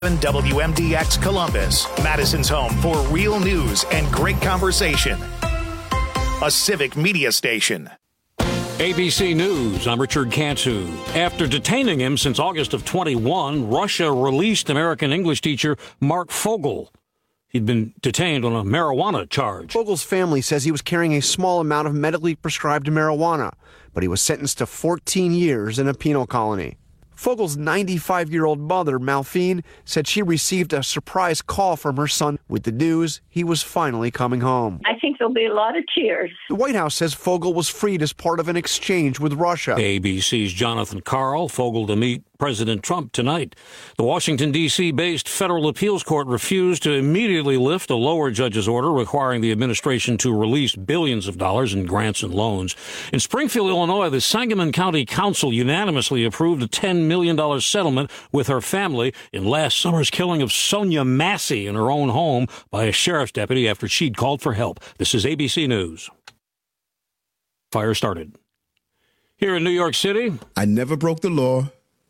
WMDX Columbus, Madison's home for real news and great conversation. A civic media station. ABC News, I'm Richard Cantu. After detaining him since August of 21, Russia released American English teacher Mark Fogel. He'd been detained on a marijuana charge. Fogel's family says he was carrying a small amount of medically prescribed marijuana, but he was sentenced to 14 years in a penal colony. Fogel's 95-year-old mother, Malphine, said she received a surprise call from her son with the news he was finally coming home. I think there'll be a lot of tears. The White House says Fogel was freed as part of an exchange with Russia. ABC's Jonathan Karl, Fogel to meet President Trump tonight. The Washington, D.C.-based federal appeals court refused to immediately lift a lower judge's order requiring the administration to release billions of dollars in grants and loans. In Springfield, Illinois, the Sangamon County Council unanimously approved a $10 million settlement with her family in last summer's killing of Sonia Massey in her own home by a sheriff's deputy after she'd called for help. This is ABC News. Fire started. Here in New York City, I never broke the law.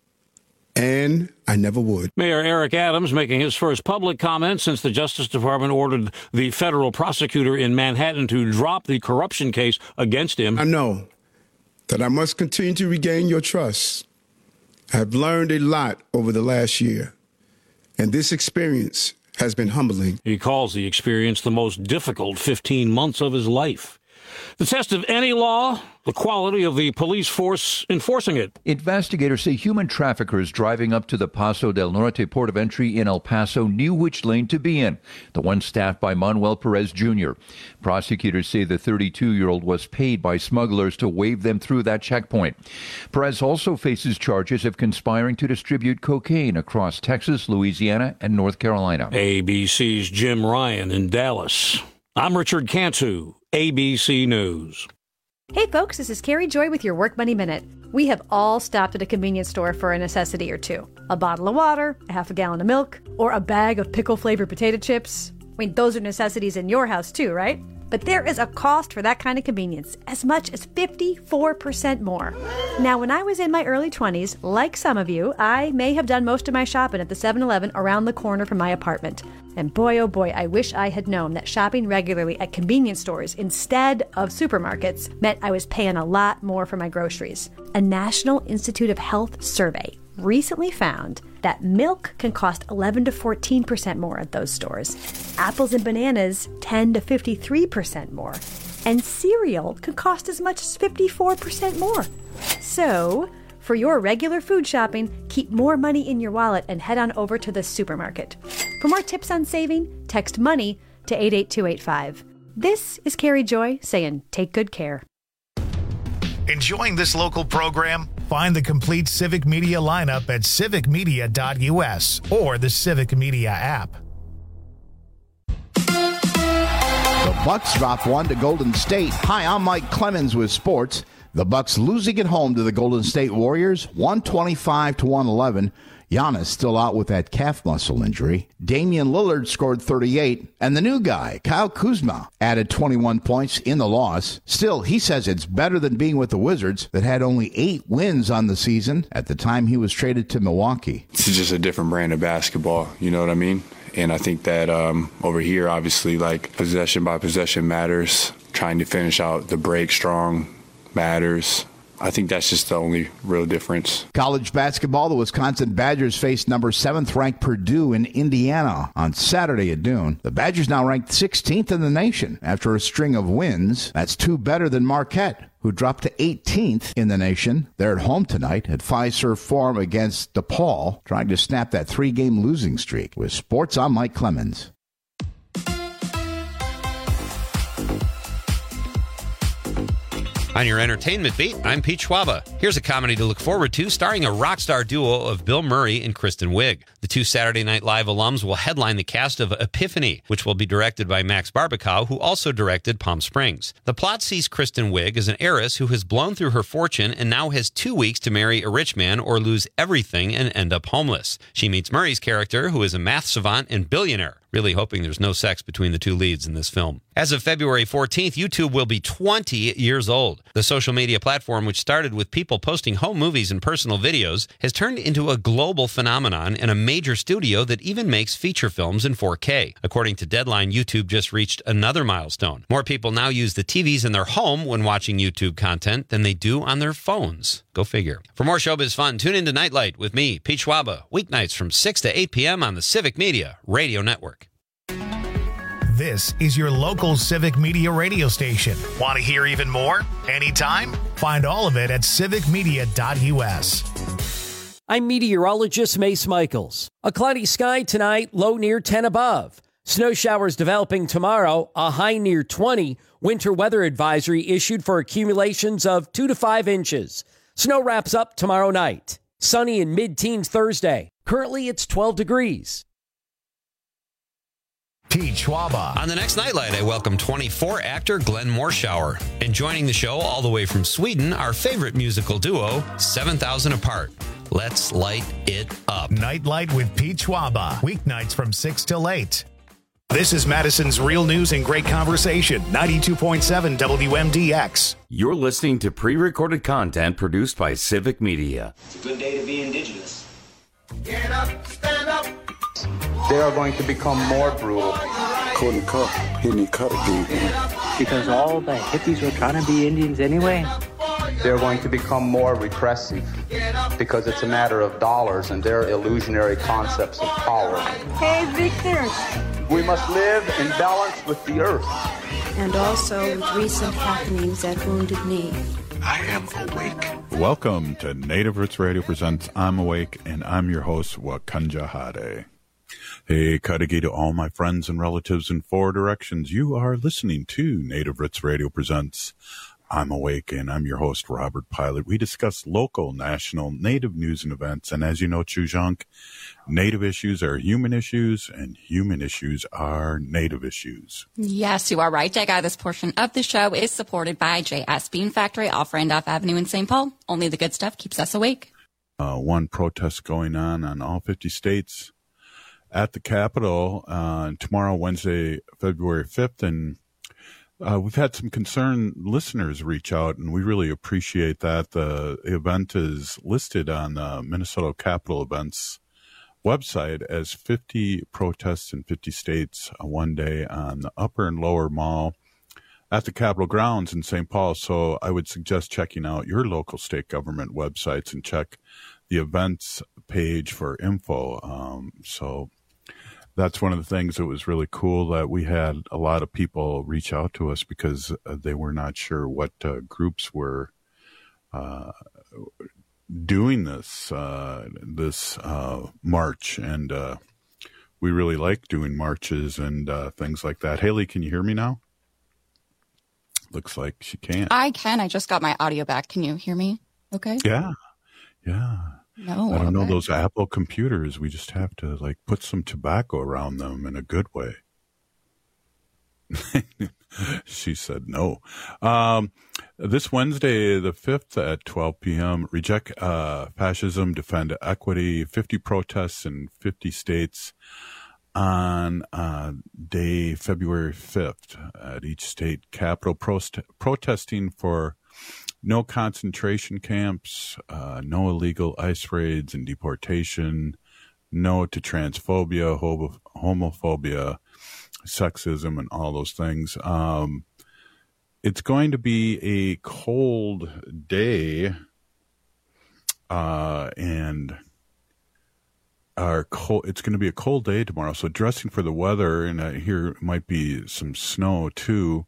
And I never would. Mayor Eric Adams making his first public comment since the Justice Department ordered the federal prosecutor in Manhattan to drop the corruption case against him. I know that I must continue to regain your trust. I have learned a lot over the last year, and this experience has been humbling. He calls the experience the most difficult 15 months of his life. The test of any law, the quality of the police force enforcing it. Investigators say human traffickers driving up to the Paso del Norte port of entry in El Paso knew which lane to be in, the one staffed by Manuel Perez Jr. Prosecutors say the 32-year-old was paid by smugglers to wave them through that checkpoint. Perez also faces charges of conspiring to distribute cocaine across Texas, Louisiana, and North Carolina. ABC's Jim Ryan in Dallas. I'm Richard Cantu, ABC News. Hey folks, this is Carrie Joy with your Work Money Minute. We have all stopped at a convenience store for a necessity or two. A bottle of water, a half a gallon of milk, or a bag of pickle-flavored potato chips. I mean, those are necessities in your house too, right? But there is a cost for that kind of convenience, as much as 54% more. Now, when I was in my early 20s, like some of you, I may have done most of my shopping at the 7-Eleven around the corner from my apartment. And boy, oh boy, I wish I had known that shopping regularly at convenience stores instead of supermarkets meant I was paying a lot more for my groceries. A National Institute of Health survey recently found that milk can cost 11 to 14% more at those stores. Apples and bananas 10 to 53% more. And cereal can cost as much as 54% more. So, for your regular food shopping, keep more money in your wallet and head on over to the supermarket. For more tips on saving, text MONEY to 88285. This is Carrie Joy saying take good care. Enjoying this local program? Find the complete Civic Media lineup at civicmedia.us or the Civic Media app. The Bucks dropped one to Golden State. Hi, I'm Mike Clemens with sports. The Bucks losing at home to the Golden State Warriors, 125-111. Giannis still out with that calf muscle injury. Damian Lillard scored 38, and the new guy, Kyle Kuzma, added 21 points in the loss. Still, he says it's better than being with the Wizards that had only 8 wins on the season at the time he was traded to Milwaukee. It's just a different brand of basketball, you know what I mean? And I think that over here, obviously, like possession by possession matters. Trying to finish out the break strong matters. I think that's just the only real difference. College basketball, the Wisconsin Badgers faced number 7th-ranked Purdue in Indiana on Saturday at noon. The Badgers now ranked 16th in the nation after a string of wins. That's 2 better than Marquette, who dropped to 18th in the nation. They're at home tonight at Fiserv Forum against DePaul, trying to snap that 3-game losing streak. With sports, I'm Mike Clemens. On your entertainment beat, I'm Pete Schwaba. Here's a comedy to look forward to starring a rock star duo of Bill Murray and Kristen Wiig. The 2 Saturday Night Live alums will headline the cast of Epiphany, which will be directed by Max Barbakow, who also directed Palm Springs. The plot sees Kristen Wiig as an heiress who has blown through her fortune and now has 2 weeks to marry a rich man or lose everything and end up homeless. She meets Murray's character, who is a math savant and billionaire. Really hoping there's no sex between the two leads in this film. As of February 14th, YouTube will be 20 years old. The social media platform, which started with people posting home movies and personal videos, has turned into a global phenomenon and a major studio that even makes feature films in 4K. According to Deadline, YouTube just reached another milestone. More people now use the TVs in their home when watching YouTube content than they do on their phones. Go figure. For more showbiz fun, tune into Nightlight with me, Pete Schwaba, weeknights from 6 to 8 p.m. on the Civic Media Radio Network. This is your local Civic Media radio station. Want to hear even more? Anytime? Find all of it at civicmedia.us. I'm meteorologist Mace Michaels. A cloudy sky tonight, low near 10 above. Snow showers developing tomorrow, a high near 20. Winter weather advisory issued for accumulations of 2 to 5 inches. Snow wraps up tomorrow night. Sunny in mid-teens Thursday. Currently, it's 12 degrees. Pete Schwaba. On the next Nightlight, I welcome 24 actor Glenn Morshower. And joining the show all the way from Sweden, our favorite musical duo, 7,000 Apart. Let's light it up. Nightlight with Pete Schwaba. Weeknights from 6 till 8. This is Madison's Real News and Great Conversation, 92.7 WMDX. You're listening to pre-recorded content produced by Civic Media. It's a good day to be indigenous. Get up, stand up. They are going to become more brutal. Couldn't cut, hitting cut again. Because all the hippies were trying to be Indians anyway. They're going to become more repressive because it's a matter of dollars and their illusionary concepts of power. Hey, Victor. We must live in balance with the earth. And also with recent happenings at Wounded Knee. I am awake. Welcome to Native Roots Radio presents I'm Awake, and I'm your host, Wakanja Hade. Hey, Kadagi to all my friends and relatives in 4 directions. You are listening to Native Roots Radio presents I'm Awake, and I'm your host, Robert Pilot. We discuss local, national, Native news and events, and as you know, Chujunk, Native issues are human issues, and human issues are Native issues. Yes, you are right, Jay. This portion of the show is supported by JS Bean Factory off Randolph Avenue in St. Paul. Only the good stuff keeps us awake. One protest going on all 50 states at the Capitol tomorrow, Wednesday, February 5th, and we've had some concerned listeners reach out, and we really appreciate that. The event is listed on the Minnesota Capitol Events website as 50 protests in 50 states one day on the Upper and Lower Mall at the Capitol grounds in St. Paul. So I would suggest checking out your local state government websites and check the events page for info. So that's one of the things that was really cool, that we had a lot of people reach out to us because they were not sure what groups were doing this march, and we really like doing marches and things like that. Haley, can you hear me now? Looks like she can't. I can. I just got my audio back. Can you hear me? Okay. Yeah. No, I don't know those Apple computers. We just have to put some tobacco around them in a good way. She said no. This Wednesday, the 5th at 12 p.m., Reject Fascism, Defend Equity, 50 protests in 50 states on day February 5th at each state capitol, protesting for no concentration camps, no illegal ICE raids and deportation, no to transphobia, homophobia, sexism, and all those things. It's going to be a cold day, and it's going to be a cold day tomorrow. So dressing for the weather, and I hear might be some snow too.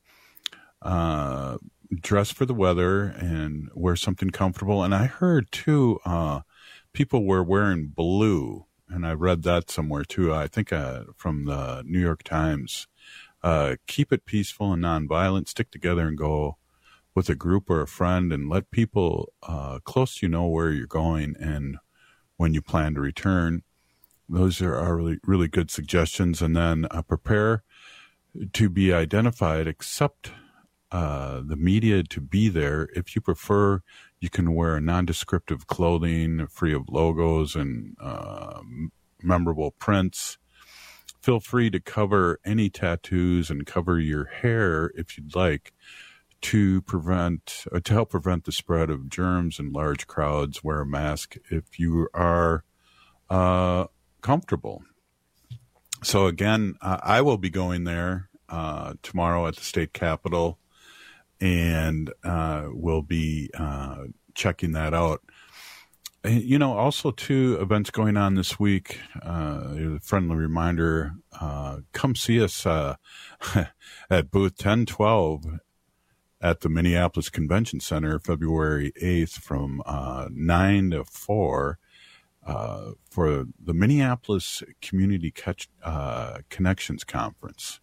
Dress for the weather and wear something comfortable. And I heard too, people were wearing blue, and I read that somewhere too. I think from the New York Times. Keep it peaceful and nonviolent. Stick together and go with a group or a friend, and let people close to you know where you're going and when you plan to return. Those are really, really good suggestions. And then prepare to be identified, accept the media to be there. If you prefer, you can wear nondescriptive clothing free of logos and memorable prints. feel free to cover any tattoos and cover your hair if you'd like to help prevent the spread of germs in large crowds. Wear a mask if you are comfortable. So again, I will be going there tomorrow at the state capitol, and we'll be checking that out. And, also two events going on this week. A friendly reminder, come see us at booth 1012 at the Minneapolis Convention Center, February 8th from 9 to 4 for the Minneapolis Community Connections Conference.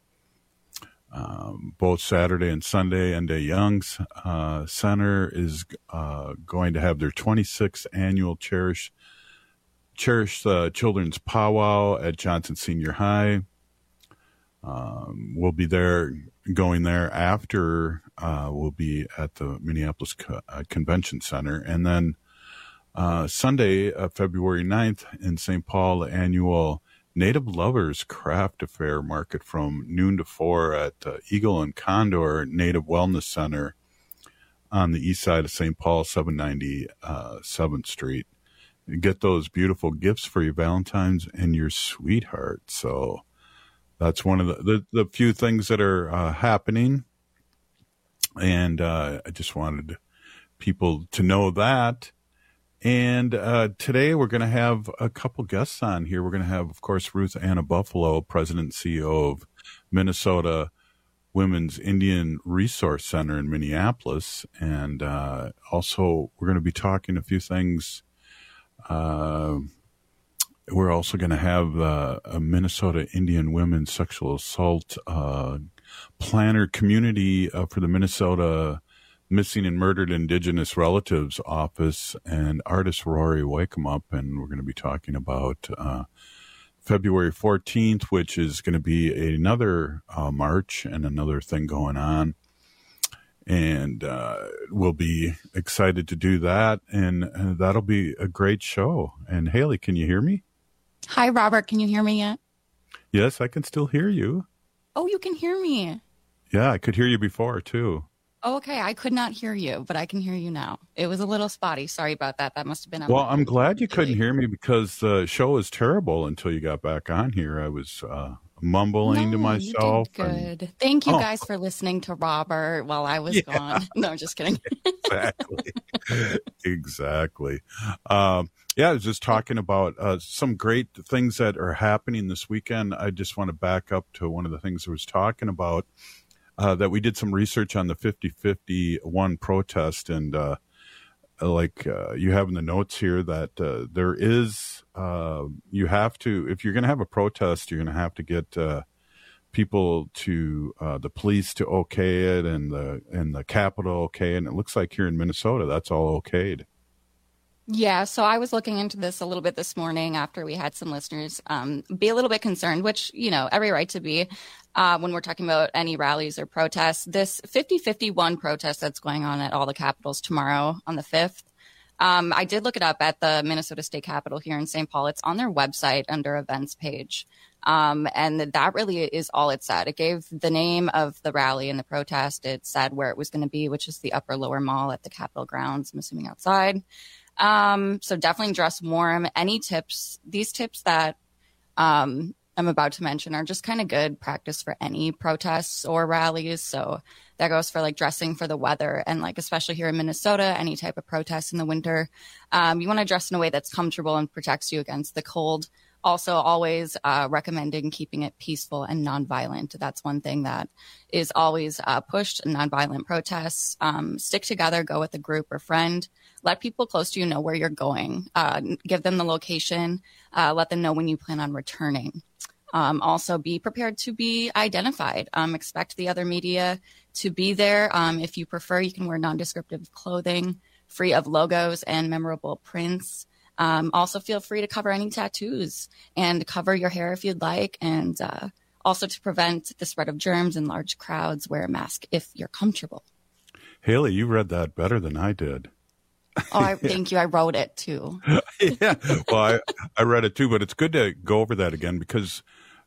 Both Saturday and Sunday, N.D. Young's Center is going to have their 26th annual Cherish Children's Powwow at Johnson Senior High. We'll be going there after we'll be at the Minneapolis Convention Center. And then Sunday, February 9th in St. Paul, the annual Native Lovers Craft Affair Market from noon to 4 at Eagle and Condor Native Wellness Center on the east side of St. Paul, 790 7th Street. You get those beautiful gifts for your Valentine's and your sweetheart. So that's one of the few things that are happening. And I just wanted people to know that. And today we're going to have a couple guests on here. We're going to have, of course, Ruth Anna Buffalo, President and CEO of Minnesota Women's Indian Resource Center in Minneapolis. And also we're going to be talking a few things. We're also going to have a Minnesota Indian Women Sexual Assault Planner Community for the Minnesota Missing and Murdered Indigenous Relatives Office, and artist Rory Wakemup, and we're going to be talking about February 14th, which is going to be another march and another thing going on, and we'll be excited to do that, and that'll be a great show. And Haley, can you hear me? Hi, Robert. Can you hear me yet? Yes, I can still hear you. Oh, you can hear me. Yeah, I could hear you before, too. Oh, okay. I could not hear you, but I can hear you now. It was a little spotty. Sorry about that. That must have been... Well, I'm glad you couldn't hear me because the show was terrible until you got back on here. I was mumbling to myself. You did good. Thank you guys for listening to Robert while I was gone. No, I'm just kidding. Exactly. I was just talking about some great things that are happening this weekend. I just want to back up to one of the things I was talking about. That we did some research on the 50-51 protest, and you have in the notes here that there is, you have to, if you're going to have a protest, you're going to have to get people to the police to okay it, and the Capitol okay, and it looks like here in Minnesota that's all okayed. Yeah, so I was looking into this a little bit this morning after we had some listeners be a little bit concerned, which, every right to be when we're talking about any rallies or protests. This 50-51 protest that's going on at all the capitals tomorrow on the 5th, I did look it up at the Minnesota State Capitol here in St. Paul. It's on their website under events page. And that really is all it said. It gave the name of the rally and the protest. It said where it was going to be, which is the Upper Lower Mall at the Capitol grounds, I'm assuming outside. So definitely dress warm. These tips that I'm about to mention are just kind of good practice for any protests or rallies. So that goes for dressing for the weather, and especially here in Minnesota, any type of protest in the winter, you want to dress in a way that's comfortable and protects you against the cold. Also, always recommending keeping it peaceful and nonviolent. That's one thing that is always pushed in nonviolent protests. Stick together, go with a group or friend. Let people close to you know where you're going. Give them the location. Let them know when you plan on returning. Also, be prepared to be identified. Expect the other media to be there. If you prefer, you can wear nondescriptive clothing, free of logos and memorable prints. Also, feel free to cover any tattoos and cover your hair if you'd like. And also, to prevent the spread of germs in large crowds, wear a mask if you're comfortable. Haley, you read that better than I did. Oh, thank you. I wrote it too. Yeah, well, I read it too, but it's good to go over that again because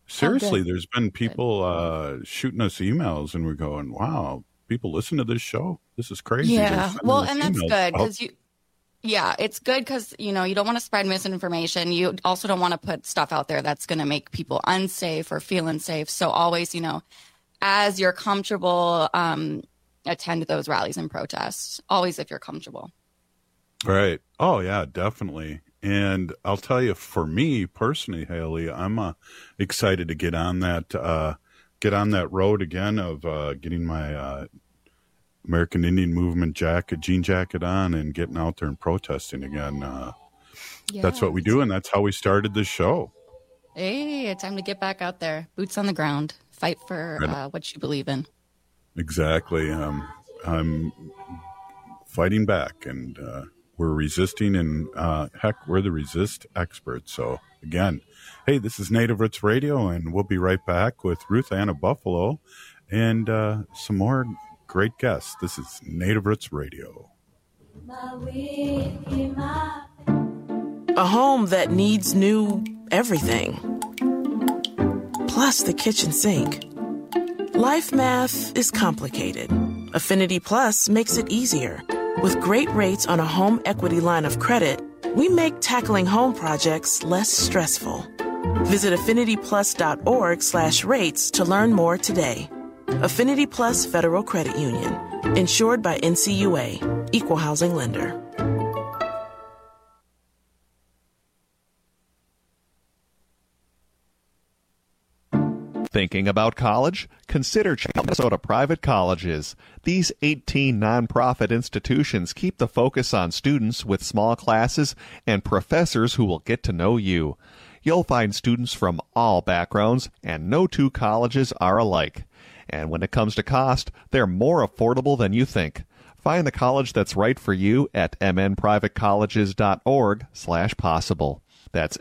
Seriously, there's been people shooting us emails, and we're going, wow, people listen to this show? This is crazy. Yeah, well, and that's good because it's good because, you don't want to spread misinformation. You also don't want to put stuff out there that's going to make people unsafe or feel unsafe. So always, as you're comfortable, attend those rallies and protests, always if you're comfortable. Right. Oh, yeah, definitely. And I'll tell you, for me personally, Haley, I'm excited to get on that road again of getting my American Indian Movement jean jacket on and getting out there and protesting again. That's what we do, and that's how we started this show. Hey, it's time to get back out there, boots on the ground, fight for what you believe in. Exactly. I'm fighting back, and we're resisting, and heck, we're the resist experts. So again, hey, this is Native Roots Radio, and we'll be right back with Ruth Anna Buffalo and some more great guests. This is Native Roots Radio. A home that needs new everything, plus the kitchen sink. Life math is complicated. Affinity Plus makes it easier. With great rates on a home equity line of credit, we make tackling home projects less stressful. Visit affinityplus.org/rates to learn more today. Affinity Plus Federal Credit Union. Insured by NCUA. Equal housing lender. Thinking about college? Consider Minnesota Private Colleges. These 18 nonprofit institutions keep the focus on students with small classes and professors who will get to know you. You'll find students from all backgrounds, and no two colleges are alike. And when it comes to cost, they're more affordable than you think. Find the college that's right for you at mnprivatecolleges.org/possible. That's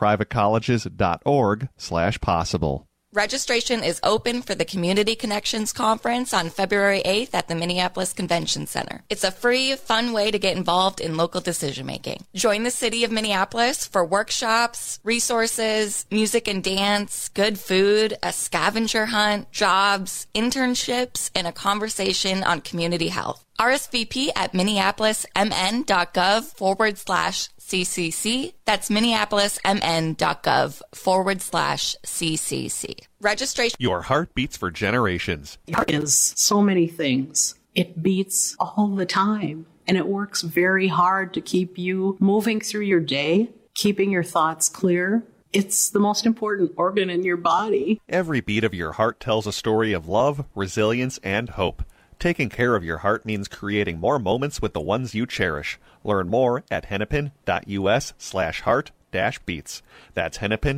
mnprivatecolleges.org/possible. Registration is open for the Community Connections Conference on February 8th at the Minneapolis Convention Center. It's a free, fun way to get involved in local decision-making. Join the city of Minneapolis for workshops, resources, music and dance, good food, a scavenger hunt, jobs, internships, and a conversation on community health. RSVP at minneapolismn.gov/CCC. That's minneapolismn.gov/CCC. Registration. Your heart beats for generations. Heart is so many things. It beats all the time, and it works very hard to keep you moving through your day, keeping your thoughts clear. It's the most important organ in your body. Every beat of your heart tells a story of love, resilience, and hope. Taking care of your heart means creating more moments with the ones you cherish. Learn more at hennepin.us/heart-beats. That's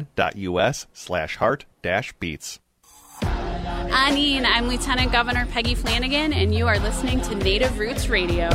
hennepin.us/heart-beats. Anine, I'm Lieutenant Governor Peggy Flanagan, and you are listening to Native Roots Radio.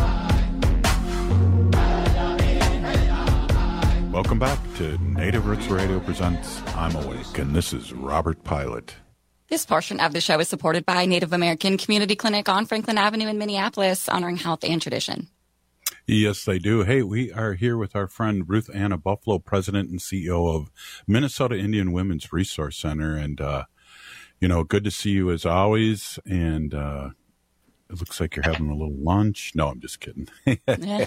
Welcome back to Native Roots Radio presents I'm Awake, and this is Robert Pilot. This portion of the show is supported by Native American Community Clinic on Franklin Avenue in Minneapolis, honoring health and tradition. Yes, they do. Hey, we are here with our friend Ruth Anna Buffalo, President and CEO of Minnesota Indian Women's Resource Center. And, good to see you as always. And it looks like you're having a little lunch. No, I'm just kidding. Good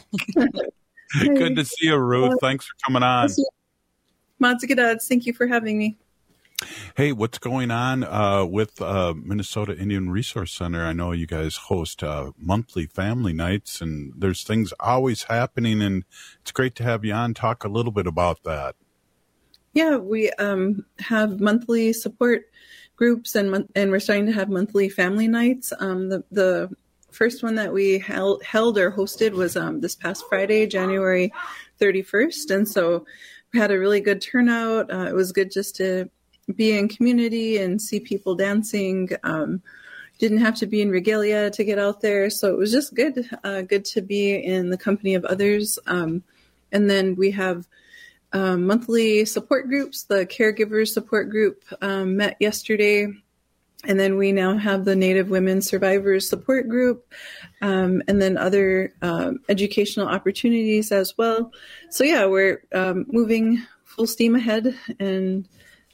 to see you, Ruth. Thanks for coming on. Matsigadad, thank you for having me. Hey, what's going on with Minnesota Indian Resource Center? I know you guys host monthly family nights, and there's things always happening, and it's great to have you on. Talk a little bit about that. Yeah, we have monthly support groups, and we're starting to have monthly family nights. The first one that we held or hosted was this past Friday, January 31st, and so we had a really good turnout. It was good just to be in community and see people dancing. Didn't have to be in regalia to get out there. So it was just good to be in the company of others. And then we have monthly support groups. The caregivers support group met yesterday. And then we now have the Native Women Survivors Support Group, and then other educational opportunities as well. So yeah, we're moving full steam ahead, and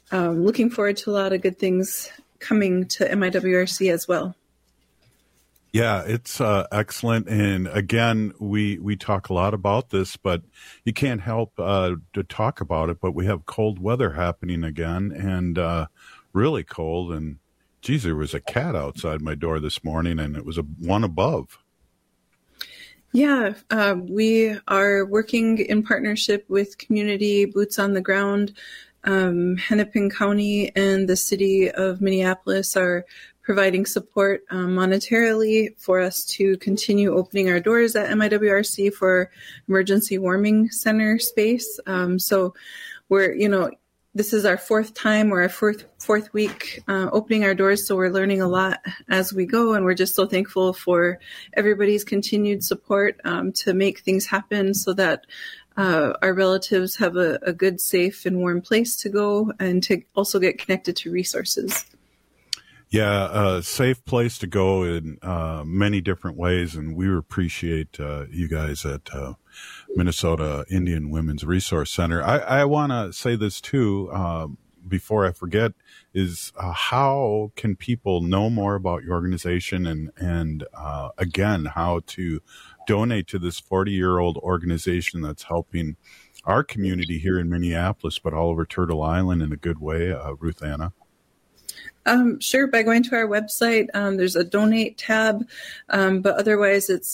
looking forward to a lot of good things coming to MIWRC as well. Yeah, it's excellent. And again, we talk a lot about this, but you can't help to talk about it. But we have cold weather happening again, and really cold. And geez, there was a cat outside my door this morning, and it was one above. Yeah, we are working in partnership with community boots on the ground. Hennepin County and the city of Minneapolis are providing support monetarily for us to continue opening our doors at MIWRC for emergency warming center space. So we're, this is our fourth time or our fourth week opening our doors. So we're learning a lot as we go. And we're just so thankful for everybody's continued support to make things happen so that our relatives have a good, safe, and warm place to go and to also get connected to resources. Yeah, a safe place to go in many different ways, and we appreciate you guys at Minnesota Indian Women's Resource Center. I want to say this too, before I forget, is how can people know more about your organization and again, how to donate to this 40-year-old organization that's helping our community here in Minneapolis, but all over Turtle Island in a good way, Ruth Anna? Sure. By going to our website, there's a donate tab, but otherwise it's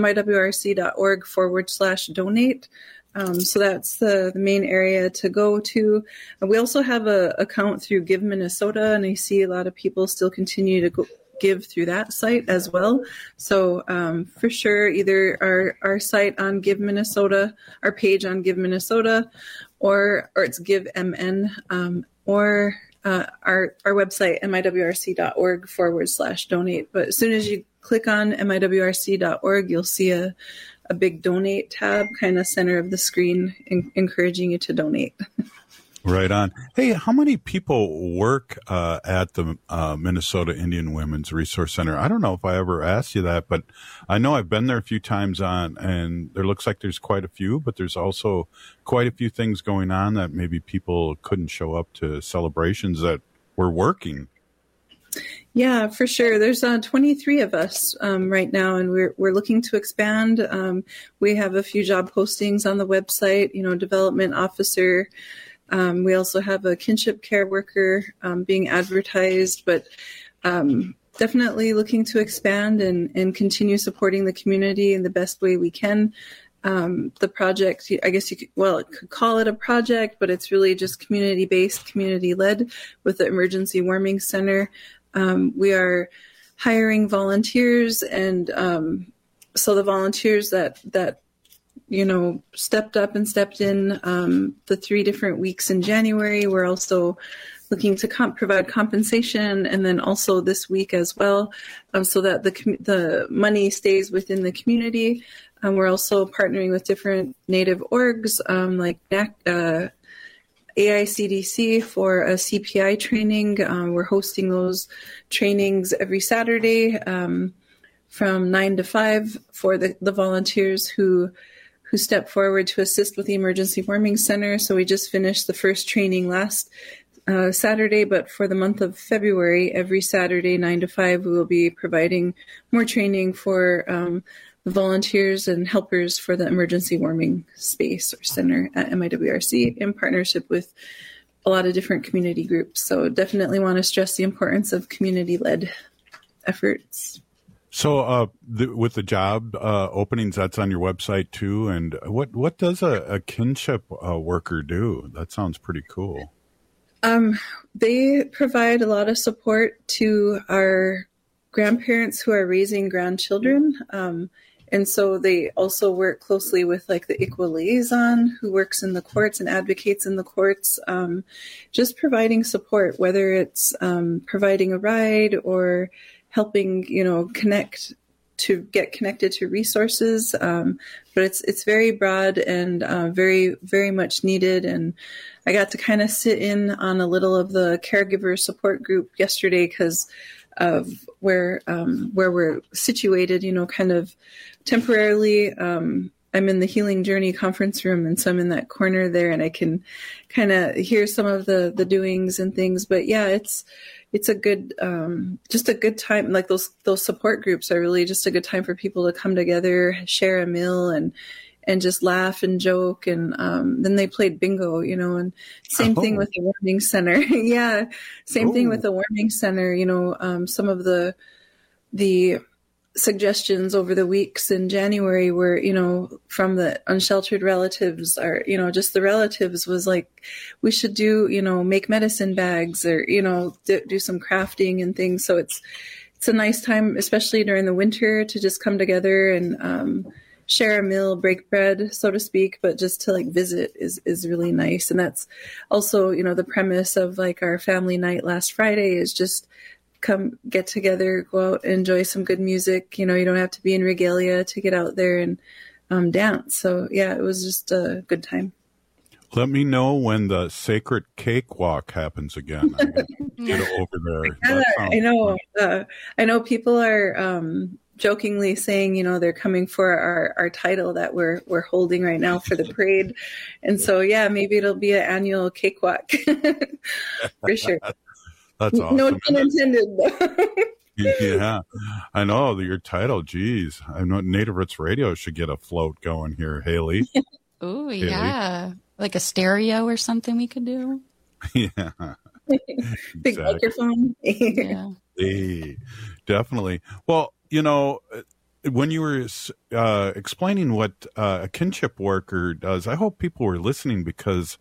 miwrc.org/donate. So that's the main area to go to. We also have an account through Give Minnesota, and I see a lot of people still continue to give through that site as well. So for sure, either our site on Give Minnesota, our page on Give Minnesota, or it's Give MN, or our website, miwrc.org/donate. But as soon as you click on miwrc.org, you'll see a big donate tab kind of center of the screen encouraging you to donate. Right on. Hey, how many people work at the Minnesota Indian Women's Resource Center? I don't know if I ever asked you that, but I know I've been there a few times and there looks like there's quite a few, but there's also quite a few things going on that maybe people couldn't show up to celebrations that were working. Yeah, for sure. There's 23 of us right now, and we're looking to expand. We have a few job postings on the website, development officer. We also have a kinship care worker being advertised, but definitely looking to expand and continue supporting the community in the best way we can. The project, I guess you could call it a project, but it's really just community-based, community-led with the Emergency Warming Center. We are hiring volunteers, and so the volunteers that stepped up and stepped in the 3 different weeks in January. We're also looking to provide compensation, and then also this week as well, so that the money stays within the community. We're also partnering with different Native orgs like AICDC for a CPI training. We're hosting those trainings every Saturday from 9 to 5 for the volunteers who stepped forward to assist with the Emergency Warming Center. So we just finished the first training last Saturday, but for the month of February, every Saturday, 9 to 5, we will be providing more training for the volunteers and helpers for the Emergency Warming Space or Center at MIWRC in partnership with a lot of different community groups. So definitely want to stress the importance of community-led efforts. So with the job openings, that's on your website too. And what does a kinship worker do? That sounds pretty cool. They provide a lot of support to our grandparents who are raising grandchildren. And so they also work closely with like the ICWA liaison who works in the courts and advocates in the courts, just providing support, whether it's providing a ride or helping, get connected to resources. But it's very broad and very, very much needed. And I got to kind of sit in on a little of the caregiver support group yesterday because of where we're situated, kind of temporarily I'm in the Healing Journey conference room, and so I'm in that corner there, and I can kind of hear some of the doings and things. But yeah, it's a good, just a good time. Like those support groups are really just a good time for people to come together, share a meal, and just laugh and joke. And then they played bingo, and same thing with the warming center. Yeah, same thing with the warming center. Some of the suggestions over the weeks in January were, from the unsheltered relatives, or, just the relatives, was like, we should do, make medicine bags, or, do some crafting and things. So it's a nice time, especially during the winter, to just come together and share a meal, break bread, so to speak, but just to like visit is really nice. And that's also, the premise of like our family night last Friday is just come get together, go out, enjoy some good music. You don't have to be in regalia to get out there and dance. So yeah, it was just a good time. Let me know when the sacred cakewalk happens again. I'm gonna get over there. I know. I know people are jokingly saying, they're coming for our title that we're holding right now for the parade, and so yeah, maybe it'll be an annual cakewalk for sure. That's awesome. No pun intended. Yeah, I know your title. Geez, I know Native Roots Radio should get a float going here, Haley. Oh yeah, like a stereo or something we could do. Yeah, big microphone. Yeah, definitely. Well, when you were explaining what a kinship worker does, I hope people were listening, because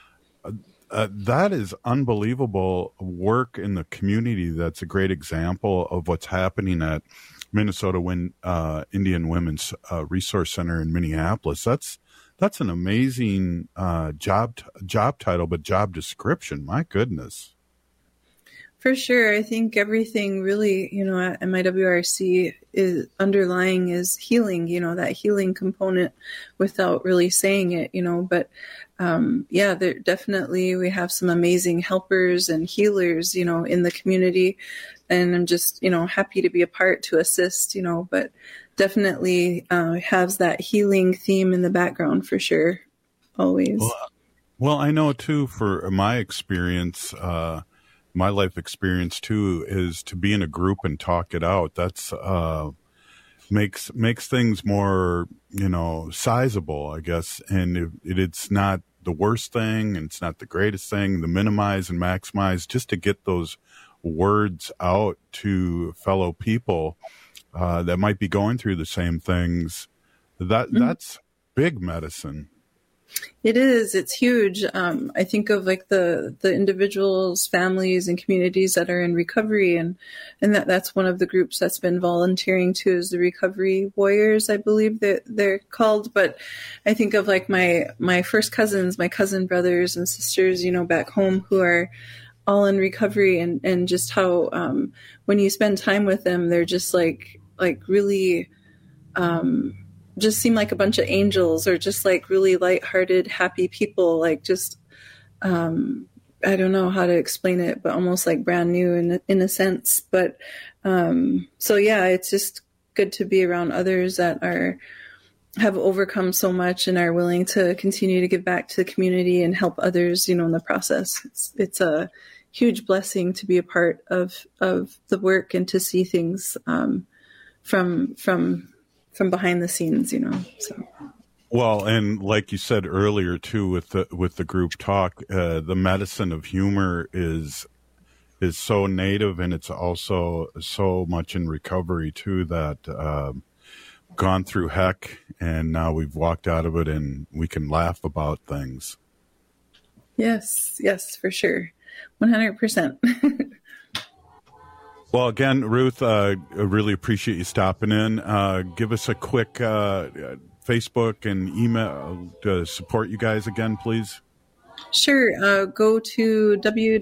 that is unbelievable work in the community. That's a great example of what's happening at Minnesota Indian Women's Resource Center in Minneapolis. That's an amazing job title, but job description. My goodness. For sure. I think everything really, at MIWRC is underlying is healing, that healing component without really saying it, but yeah, there definitely, we have some amazing helpers and healers, in the community, and I'm just, happy to be a part to assist, but definitely has that healing theme in the background for sure. Always. Well, I know too, for my experience, my life experience too, is to be in a group and talk it out. That's makes things more, sizable, I guess. And it's not the worst thing, and it's not the greatest thing. The minimize and maximize, just to get those words out to fellow people that might be going through the same things. That's big medicine. It is. It's huge. I think of like the individuals, families, and communities that are in recovery, and that's one of the groups that's been volunteering too, is the Recovery Warriors, I believe that they're called. But I think of like my first cousins, my cousin brothers and sisters, back home, who are all in recovery, and just how when you spend time with them, they're just like really. Just seem like a bunch of angels, or just like really lighthearted, happy people, like just, I don't know how to explain it, but almost like brand new in a sense. But, so yeah, it's just good to be around others that have overcome so much and are willing to continue to give back to the community and help others, in the process. It's a huge blessing to be a part of the work and to see things, from behind the scenes, so. Well, and like you said earlier too, with the group talk, the medicine of humor is so native, and it's also so much in recovery too, that gone through heck, and now we've walked out of it, and we can laugh about things. Yes, for sure. 100%. Well, again, Ruth, I really appreciate you stopping in. Give us a quick Facebook and email to support you guys again, please. Sure. Go to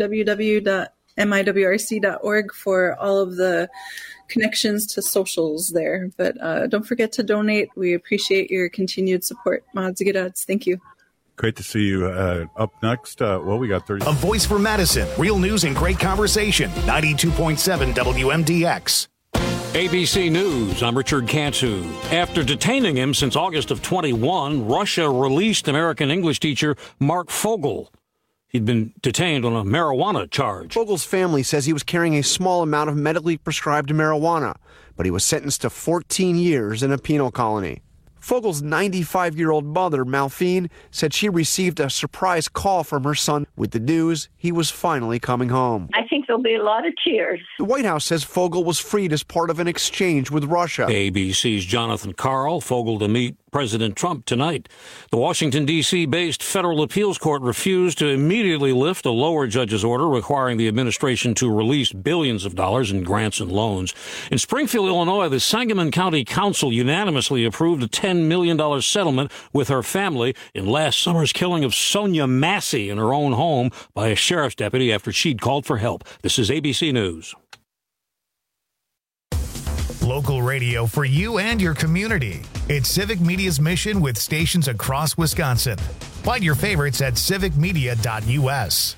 www.miwrc.org for all of the connections to socials there. But don't forget to donate. We appreciate your continued support. Mahadzigads. Thank you. Great to see you. Up next, we got 30. A voice for Madison. Real news and great conversation. 92.7 WMDX. ABC News, I'm Richard Katsu. After detaining him since August of 21, Russia released American English teacher Mark Fogel. He'd been detained on a marijuana charge. Fogel's family says he was carrying a small amount of medically prescribed marijuana, but he was sentenced to 14 years in a penal colony. Fogel's 95-year-old mother, Malphine, said she received a surprise call from her son with the news he was finally coming home. I think there'll be a lot of tears. The White House says Fogel was freed as part of an exchange with Russia. ABC's Jonathan Karl, Fogel to meet President Trump tonight. The Washington, D.C.-based federal appeals court refused to immediately lift a lower judge's order requiring the administration to release billions of dollars in grants and loans. In Springfield, Illinois, the Sangamon County Council unanimously approved a $10 million settlement with her family in last summer's killing of Sonia Massey in her own home by a sheriff's deputy after she'd called for help. This is ABC News. Local radio for you and your community. It's Civic Media's mission with stations across Wisconsin. Find your favorites at civicmedia.us.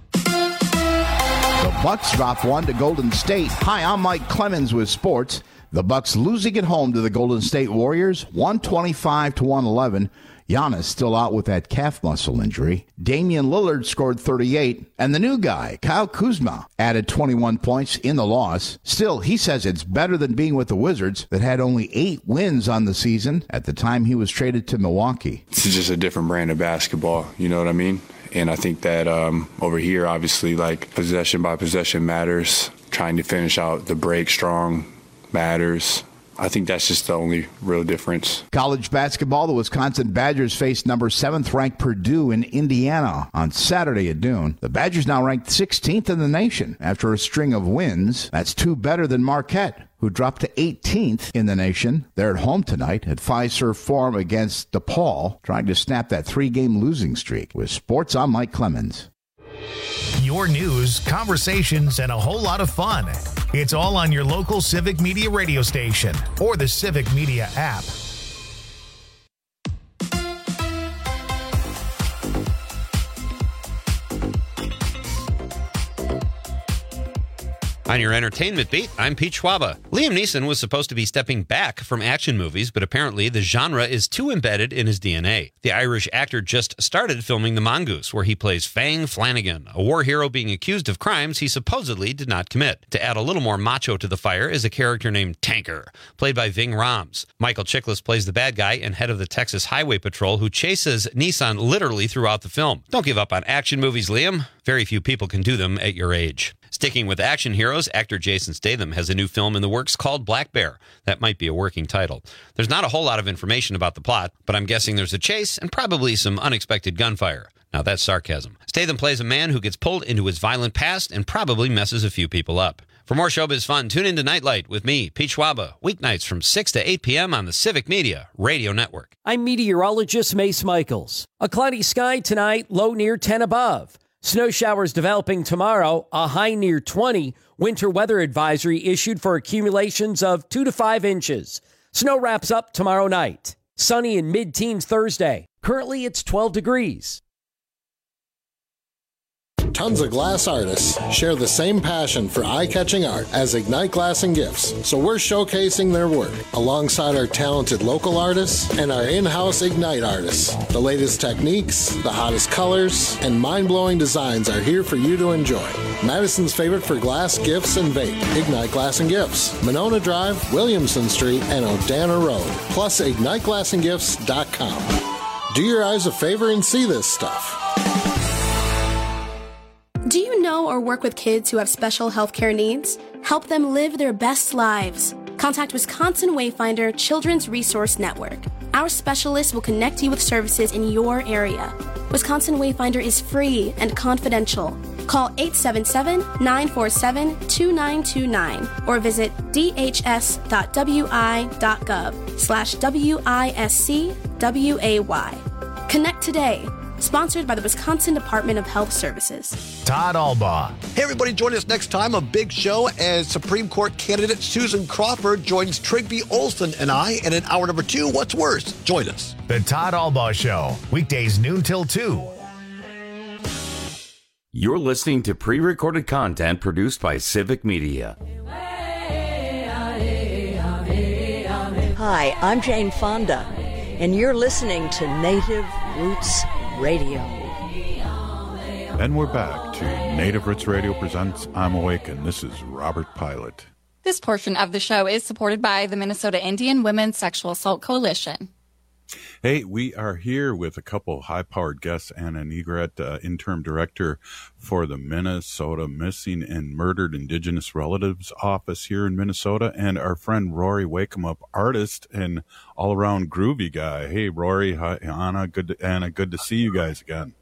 The Bucks drop one to Golden State. Hi, I'm Mike Clemens with sports. The Bucks losing at home to the Golden State Warriors, 125-111. Giannis still out with that calf muscle injury. Damian Lillard scored 38, and the new guy, Kyle Kuzma, added 21 points in the loss. Still, he says it's better than being with the Wizards that had only 8 wins on the season at the time he was traded to Milwaukee. It's just a different brand of basketball, you know what I mean? And I think that over here, obviously, like possession by possession matters. Trying to finish out the break strong matters. I think that's just the only real difference. College basketball, the Wisconsin Badgers face number 7th-ranked Purdue in Indiana on Saturday at noon. The Badgers now ranked 16th in the nation after a string of wins. That's 2 better than Marquette, who dropped to 18th in the nation. They're at home tonight at Fiserv Forum against DePaul, trying to snap that 3-game losing streak. With sports, I'm Mike Clemens. Your news, conversations, and a whole lot of fun. It's all on your local Civic Media radio station or the Civic Media app. On your entertainment beat, I'm Pete Schwaba. Liam Neeson was supposed to be stepping back from action movies, but apparently the genre is too embedded in his DNA. The Irish actor just started filming The Mongoose, where he plays Fang Flanagan, a war hero being accused of crimes he supposedly did not commit. To add a little more macho to the fire is a character named Tanker, played by Ving Rhames. Michael Chiklis plays the bad guy and head of the Texas Highway Patrol who chases Neeson literally throughout the film. Don't give up on action movies, Liam. Very few people can do them at your age. Sticking with action heroes, actor Jason Statham has a new film in the works called Black Bear. That might be a working title. There's not a whole lot of information about the plot, but I'm guessing there's a chase and probably some unexpected gunfire. Now that's sarcasm. Statham plays a man who gets pulled into his violent past and probably messes a few people up. For more showbiz fun, tune into Nightlight with me, Pete Schwaba, weeknights from 6 to 8 p.m. on the Civic Media Radio Network. I'm meteorologist Mace Michaels. A cloudy sky tonight, low near 10 above. Snow showers developing tomorrow, a high near 20. Winter weather advisory issued for accumulations of 2 to 5 inches. Snow wraps up tomorrow night. Sunny in mid-teens Thursday. Currently, it's 12 degrees. Tons of glass artists share the same passion for eye-catching art as Ignite Glass and Gifts, so we're showcasing their work alongside our talented local artists and our in-house Ignite artists. The latest techniques, the hottest colors, and mind-blowing designs are here for you to enjoy. Madison's favorite for glass, gifts, and vape, Ignite Glass and Gifts, Monona Drive, Williamson Street, and O'Dana Road, plus IgniteGlassandGifts.com. Do your eyes a favor and see this stuff. Do you know or work with kids who have special healthcare needs? Help them live their best lives. Contact Wisconsin Wayfinder Children's Resource Network. Our specialists will connect you with services in your area. Wisconsin Wayfinder is free and confidential. Call 877-947-2929 or visit dhs.wi.gov/WISCWAY. Connect today. Sponsored by the Wisconsin Department of Health Services. Todd Albaugh. Hey, everybody, join us next time. A big show as Supreme Court candidate Susan Crawford joins Trigby Olson and I. And in hour number 2, What's Worse? Join us. The Todd Albaugh Show. Weekdays noon till 2. You're listening to pre-recorded content produced by Civic Media. Hi, I'm Jane Fonda, and you're listening to Native Roots Radio. And we're back to Native Roots Radio presents I'm Awakened. This is Robert Pilot. This portion of the show is supported by the Minnesota Indian Women's Sexual Assault Coalition. Hey, we are here with a couple high-powered guests, Anna Negret, interim director for the Minnesota Missing and Murdered Indigenous Relatives Office here in Minnesota, and our friend Rory Wakemup, artist and all-around groovy guy. Hey, Rory, hi, Anna, good to see you guys again.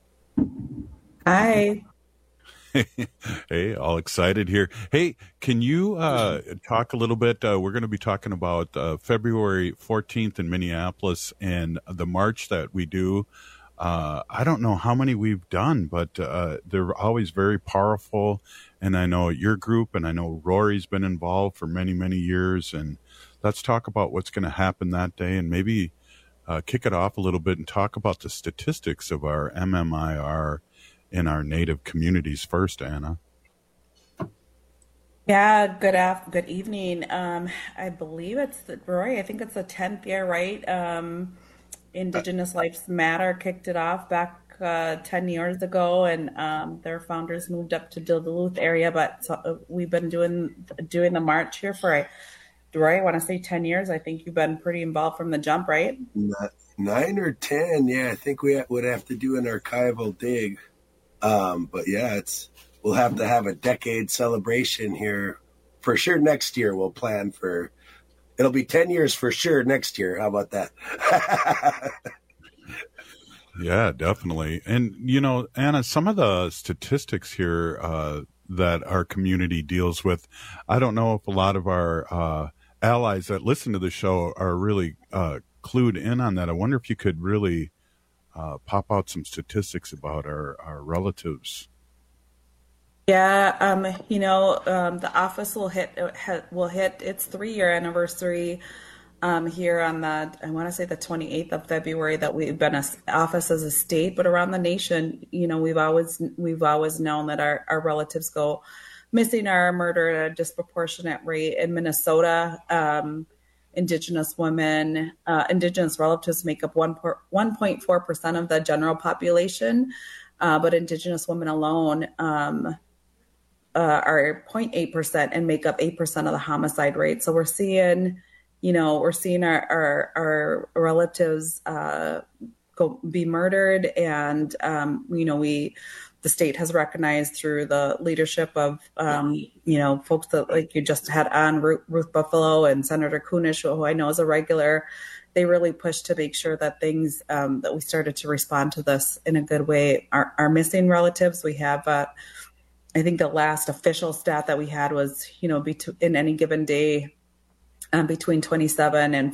Hi. Hey, all excited here. Hey, can you talk a little bit? We're going to be talking about February 14th in Minneapolis and the march that we do. I don't know how many we've done, but they're always very powerful. And I know your group, and I know Rory's been involved for many, many years. And let's talk about what's going to happen that day, and maybe kick it off a little bit and talk about the statistics of our MMIR in our Native communities first, Anna. Yeah, good evening. I believe it's Rory. I think it's the 10th year, right? Indigenous Lives Matter kicked it off back 10 years ago, and their founders moved up to Duluth area. But we've been doing the march here for, Rory, I want to say 10 years. I think you've been pretty involved from the jump, right? 9 or 10. Yeah, I think we would have to do an archival dig. But yeah, we'll have to have a decade celebration here for sure. Next year we'll plan for, it'll be 10 years for sure next year. How about that? Yeah, definitely. And, Anna, some of the statistics here that our community deals with, I don't know if a lot of our allies that listen to the show are really clued in on that. I wonder if you could really pop out some statistics about our relatives. Yeah, the office will hit its 3-year anniversary here on I want to say the 28th of February that we've been an office as a state, but around the nation, we've always known that our relatives go missing or murdered at a disproportionate rate. In Minnesota, Indigenous women, Indigenous relatives make up 1.4% of the general population, but Indigenous women alone are 0.8% and make up 8% of the homicide rate. So we're seeing our relatives be murdered, and the state has recognized through the leadership of, folks that like you just had on, Ruth Buffalo and Senator Kunish, who I know is a regular. They really pushed to make sure that things, that we started to respond to this in a good way. Our missing relatives, we have, I think the last official stat that we had was, in any given day, between 27 and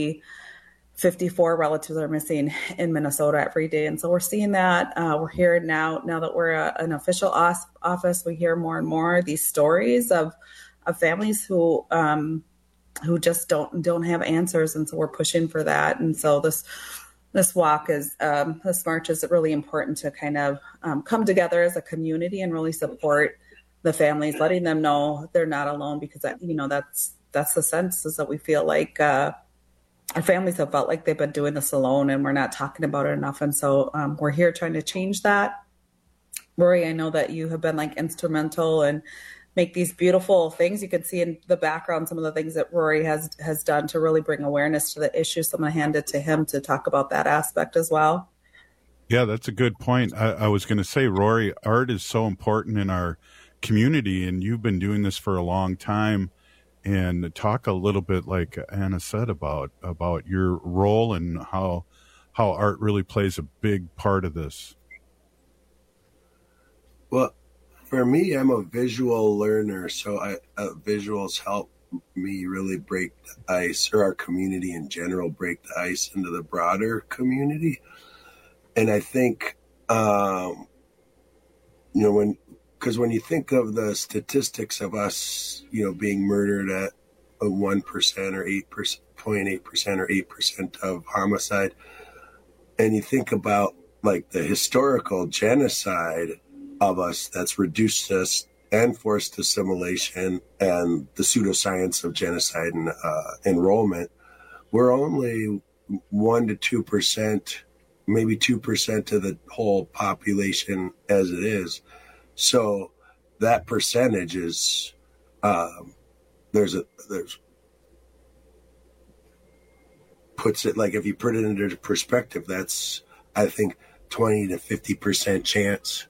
54 relatives are missing in Minnesota every day. And so we're seeing that. We're hearing now that we're an official office, we hear more and more these stories of families who just don't have answers. And so we're pushing for that. And so this walk this march is really important to kind of come together as a community and really support the families, letting them know they're not alone, because that's the sense, is that we feel like, our families have felt like they've been doing this alone and we're not talking about it enough. And so we're here trying to change that. Rory, I know that you have been instrumental and make these beautiful things. You can see in the background some of the things that Rory has done to really bring awareness to the issue. So I'm going to hand it to him to talk about that aspect as well. Yeah, that's a good point. I was going to say, Rory, art is so important in our community, and you've been doing this for a long time. And talk a little bit, like Anna said, about your role and how art really plays a big part of this. Well, for me, I'm a visual learner, so visuals help me really break the ice, or our community in general break the ice into the broader community. And I think, because when you think of the statistics of us, being murdered at 1% or 8%, 0.8% or 8% of homicide, and you think about the historical genocide of us that's reduced us and forced assimilation and the pseudoscience of genocide and enrollment, we're only 1% to 2%, maybe 2% of the whole population as it is. So that percentage is, puts it, like, if you put it into perspective, that's, I think, 20 to 50% chance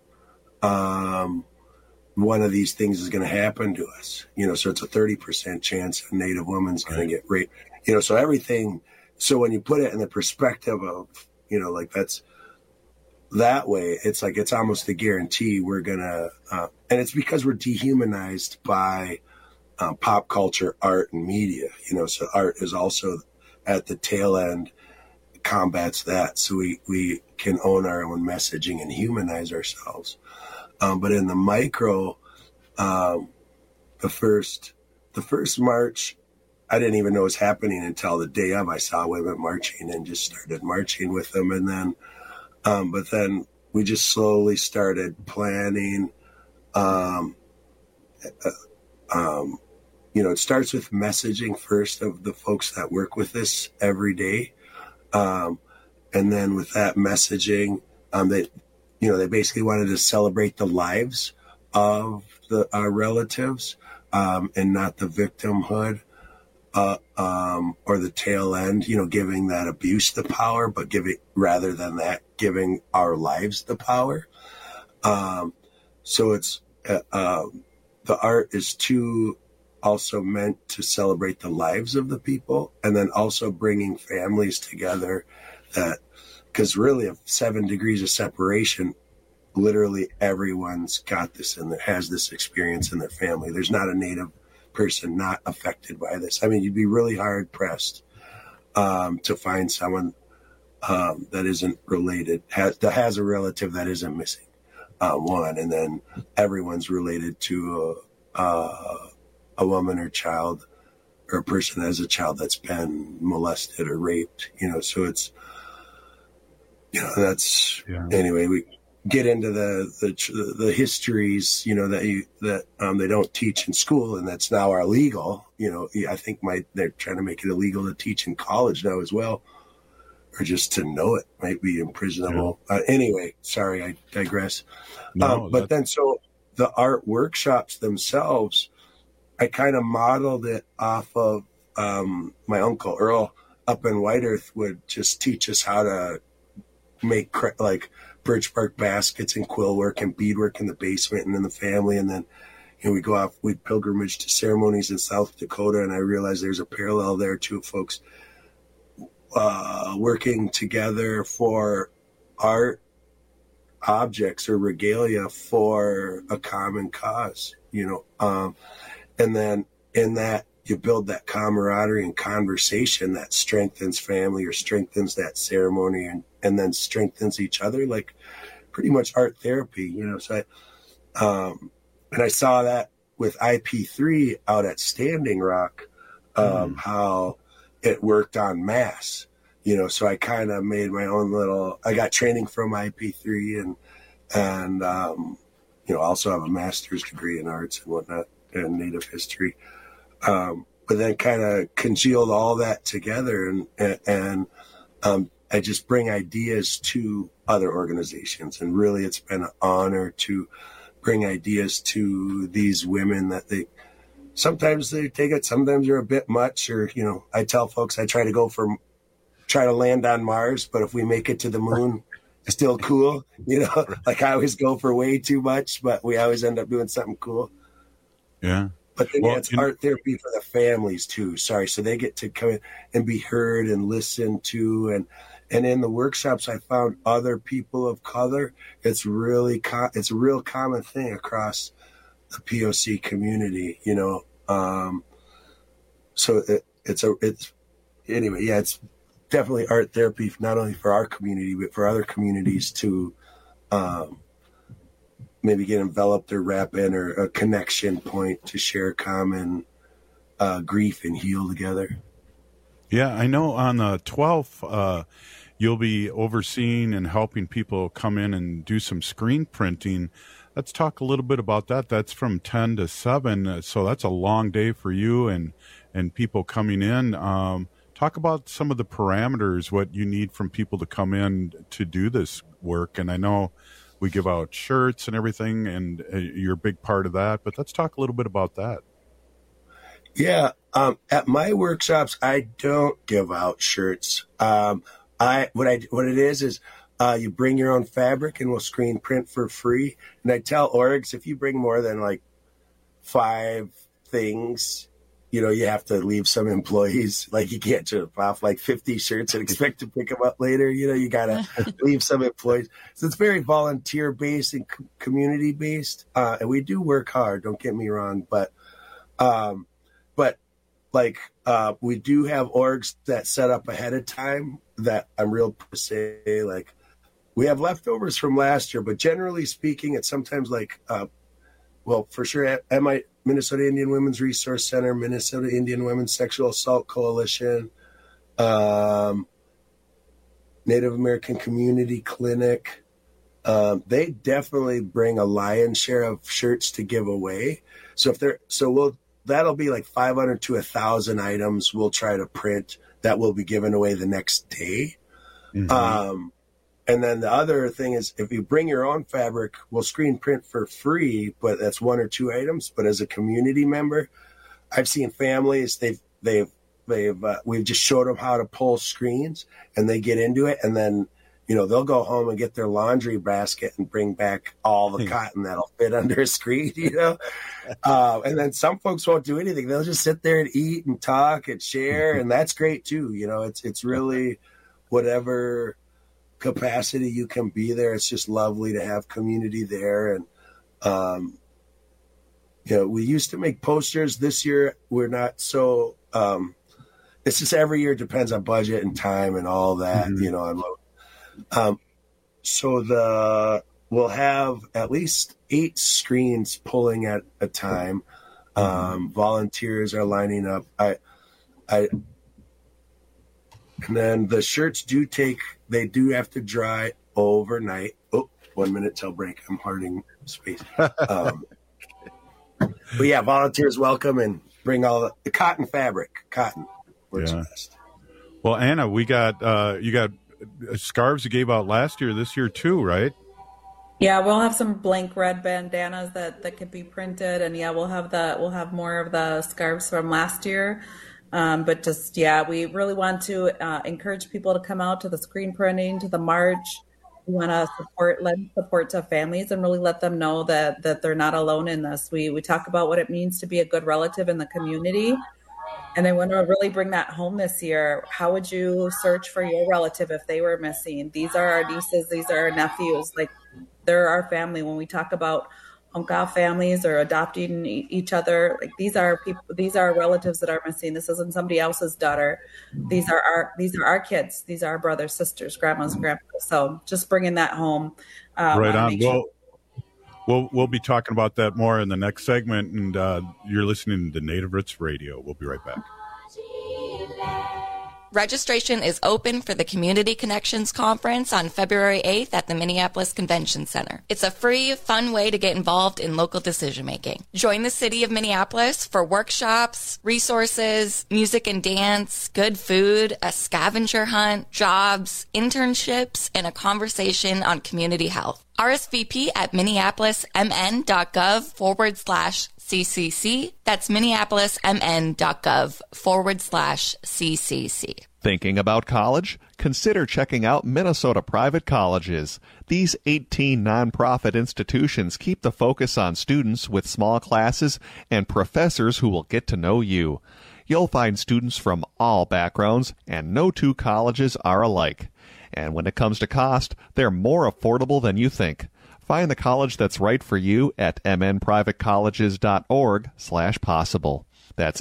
one of these things is going to happen to us, so it's a 30% chance a Native woman's going to get raped, so everything. So when you put it in the perspective of, like, that's that way, it's like, it's almost a guarantee we're going to, and it's because we're dehumanized by pop culture, art, and media, so art is also at the tail end, combats that. So we can own our own messaging and humanize ourselves. But in the micro, the first march, I didn't even know was happening until the day of. I saw women marching and just started marching with them. And then, but then we just slowly started planning. It starts with messaging first of the folks that work with this every day. And then with that messaging, they basically wanted to celebrate the lives of our relatives, and not the victimhood, or the tail end, giving that abuse the power, but rather than that, giving our lives the power. So it's, the art is also meant to celebrate the lives of the people, and then also bringing families together, because really, of 7 degrees of separation, literally everyone's got this and has this experience in their family. There's not a Native person not affected by this. I mean, you'd be really hard pressed to find someone that isn't related, that has a relative that isn't missing, one, and then everyone's related to a woman or child, or a person as a child that's been molested or raped, so it's, that's, anyway, we get into the histories, that they don't teach in school, and that's now are illegal. I think they're trying to make it illegal to teach in college now as well, or just to know it might be imprisonable. Anyway, sorry, I digress. But then, so the art workshops themselves, I kind of modeled it off of my uncle Earl up in White Earth would just teach us how to make like birch bark baskets and quill work and beadwork in the basement and in the family. And then, we go off, we'd pilgrimage to ceremonies in South Dakota. And I realized there's a parallel there too, folks, working together for art objects or regalia for a common cause, and then in that, you build that camaraderie and conversation that strengthens family or strengthens that ceremony and then strengthens each other, like pretty much art therapy, So and I saw that with IP3 out at Standing Rock, how it worked on mass, so I kind of made my own I got training from IP3 and also have a master's degree in arts and whatnot and Native history. But then kind of congealed all that together and I just bring ideas to other organizations. And really it's been an honor to bring ideas to these women that sometimes they take it, sometimes they're a bit much, or, I tell folks I try to land on Mars, but if we make it to the moon, it's still cool. Like I always go for way too much, but we always end up doing something cool. Yeah. But then it's art therapy for the families too. Sorry. So they get to come in and be heard and listened to. And in the workshops, I found other people of color. It's really, it's a real common thing across the POC community, so it's definitely art therapy, not only for our community, but for other communities to, maybe get enveloped or wrap in, or a connection point to share common grief and heal together. Yeah, I know on the 12th, you'll be overseeing and helping people come in and do some screen printing. Let's talk a little bit about that. That's from 10 to 7, so that's a long day for you and people coming in. Talk about some of the parameters, what you need from people to come in to do this work. And I know we give out shirts and everything, and you're a big part of that. But let's talk a little bit about that. Yeah. At my workshops, I don't give out shirts. What it is you bring your own fabric and we'll screen print for free. And I tell orgs, if you bring more than like 5 things, you know, you have to leave some employees. Like, you can't just off like 50 shirts and expect to pick them up later. You know, you got to leave some employees. So it's very volunteer based and community based. And we do work hard, don't get me wrong. But we do have orgs that set up ahead of time that I'm real to say, like, we have leftovers from last year, but generally speaking, it's sometimes like, for sure at my Minnesota Indian Women's Resource Center, Minnesota Indian Women's Sexual Assault Coalition, Native American Community Clinic. They definitely bring a lion's share of shirts to give away. That'll be like 500 to 1,000 items we'll try to print that will be given away the next day. Mm-hmm. And then the other thing is, if you bring your own fabric, we'll screen print for free, but that's 1 or 2 items. But as a community member, I've seen families, we've just showed them how to pull screens, and they get into it, and then, you know, they'll go home and get their laundry basket and bring back all the cotton that'll fit under a screen, you know. And then some folks won't do anything; they'll just sit there and eat and talk and share, and that's great too. You know, it's really whatever capacity you can be there. It's just lovely to have community there. And you know, we used to make posters. This year we're not so it's just every year depends on budget and time and all that. You know, we'll have at least 8 screens pulling at a time. Volunteers are lining up. And then the shirts do have to dry overnight. Oh, 1 minute till break. I'm hoarding space. But yeah, volunteers welcome, and bring all the cotton fabric. Cotton works best. Well, Anna, you got scarves you gave out last year, this year too, right? Yeah, we'll have some blank red bandanas that could be printed, and we'll have more of the scarves from last year. But we really want to encourage people to come out to the screen printing, to the march. We want to lend support to families and really let them know that they're not alone in this. We talk about what it means to be a good relative in the community. And I want to really bring that home this year. How would you search for your relative if they were missing? These are our nieces. These are our nephews. Like, they're our family. When we talk about Onka families or adopting each other, like, these are people, these are relatives that are missing. This isn't somebody else's daughter. These are our kids. These are our brothers, sisters, grandmas, grandpas. So just bringing that home. Right on. We'll be talking about that more in the next segment. And you're listening to Native Roots Radio. We'll be right back. Registration is open for the Community Connections Conference on February 8th at the Minneapolis Convention Center. It's a free, fun way to get involved in local decision-making. Join the city of Minneapolis for workshops, resources, music and dance, good food, a scavenger hunt, jobs, internships, and a conversation on community health. RSVP at minneapolismn.gov/CCC. That's minneapolismn.gov/CCC. Thinking about college? Consider checking out Minnesota Private Colleges. These 18 nonprofit institutions keep the focus on students with small classes and professors who will get to know you. You'll find students from all backgrounds, and no 2 colleges are alike. And when it comes to cost, they're more affordable than you think. Find the college that's right for you at mnprivatecolleges.org/possible. That's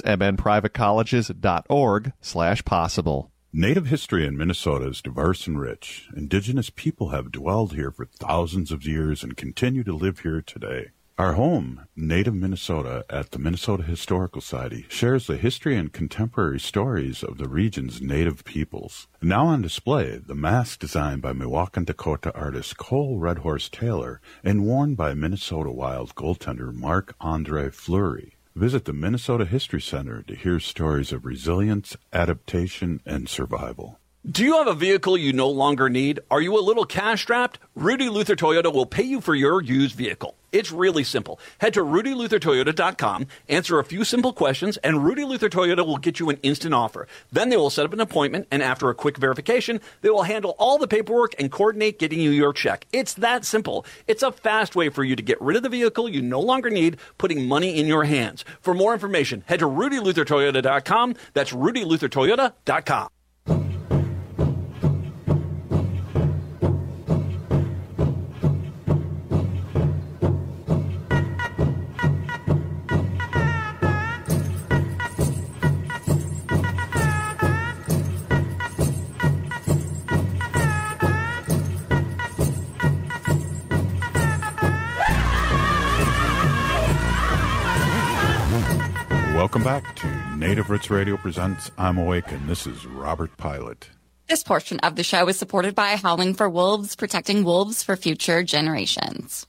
mnprivatecolleges.org/possible. Native history in Minnesota is diverse and rich. Indigenous people have dwelled here for thousands of years and continue to live here today. Our home, Native Minnesota, at the Minnesota Historical Society, shares the history and contemporary stories of the region's Native peoples. Now on display, the mask designed by Milwaukee, Dakota artist Cole Redhorse Taylor and worn by Minnesota Wild goaltender Marc-Andre Fleury. Visit the Minnesota History Center to hear stories of resilience, adaptation, and survival. Do you have a vehicle you no longer need? Are you a little cash-strapped? Rudy Luther Toyota will pay you for your used vehicle. It's really simple. Head to RudyLutherToyota.com, answer a few simple questions, and Rudy Luther Toyota will get you an instant offer. Then they will set up an appointment, and after a quick verification, they will handle all the paperwork and coordinate getting you your check. It's that simple. It's a fast way for you to get rid of the vehicle you no longer need, putting money in your hands. For more information, head to RudyLutherToyota.com. That's RudyLutherToyota.com. Welcome back to Native Roots Radio presents I'm Awake, and this is Robert Pilot. This portion of the show is supported by Howling for Wolves, protecting wolves for future generations.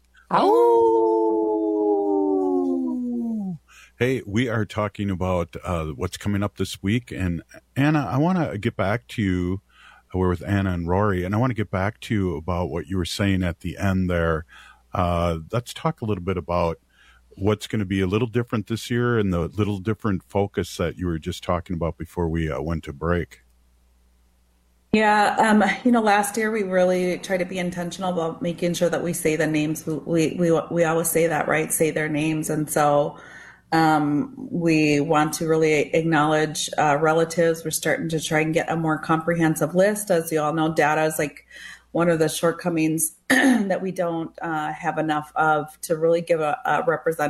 Oh! Hey, we are talking about what's coming up this week, and Anna, I want to get back to you. We're with Anna and Rory, and I want to get back to you about what you were saying at the end there. Let's talk a little bit about what's going to be a little different this year and the little different focus that you were just talking about before we went to break. Yeah, last year we really tried to be intentional about making sure that we say the names. We always say that, right? Say their names. And so we want to really acknowledge relatives. We're starting to try and get a more comprehensive list. As you all know, data is like one of the shortcomings that we don't have enough of to really give a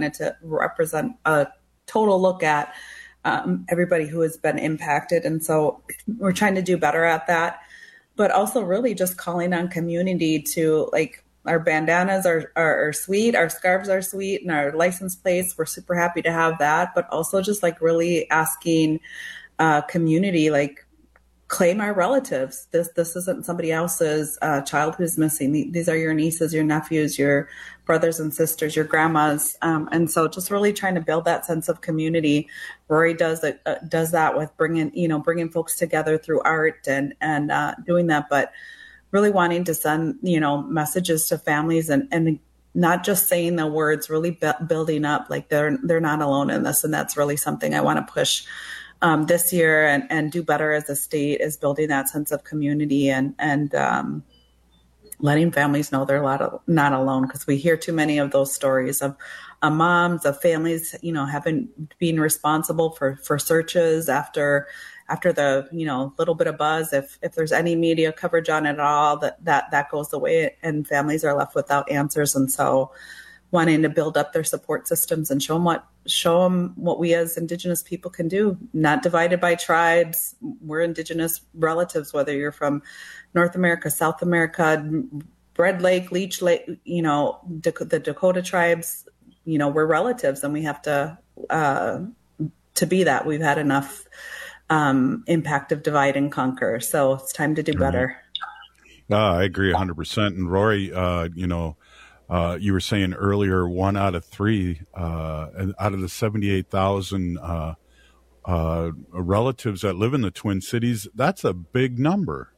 total look at everybody who has been impacted. And so we're trying to do better at that, but also really just calling on community to, like, our bandanas are sweet, our scarves are sweet, and our license plates, we're super happy to have that, but also just like really asking community, like, claim our relatives. This isn't somebody else's child who's missing. These are your nieces, your nephews, your brothers and sisters, your grandmas. And so just really trying to build that sense of community. Rory does that with bringing folks together through art and doing that, but really wanting to send, messages to families and not just saying the words, really building up, like they're not alone in this. And that's really something I want to push this year and do better as a state, is building that sense of community and letting families know they're not alone, because we hear too many of those stories of moms, of families, being responsible for searches after the little bit of buzz. If there's any media coverage on it at all, that goes away and families are left without answers. And so wanting to build up their support systems and show them what we as Indigenous people can do, not divided by tribes. We're Indigenous relatives, whether you're from North America, South America, Red Lake, Leech Lake, the Dakota tribes, we're relatives, and we have to be that. We've had enough impact of divide and conquer. So it's time to do better. I agree 100%. And Rory, you were saying earlier, 1 out of 3 out of the 78,000 relatives that live in the Twin Cities, that's a big number.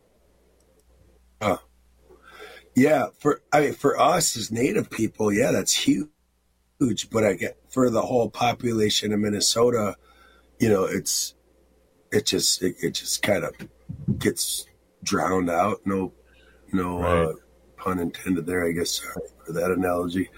Yeah, for us as Native people, yeah, that's huge. But I get for the whole population of Minnesota, it just kind of gets drowned out. No. Right. Pun intended there, I guess. Sorry for that analogy.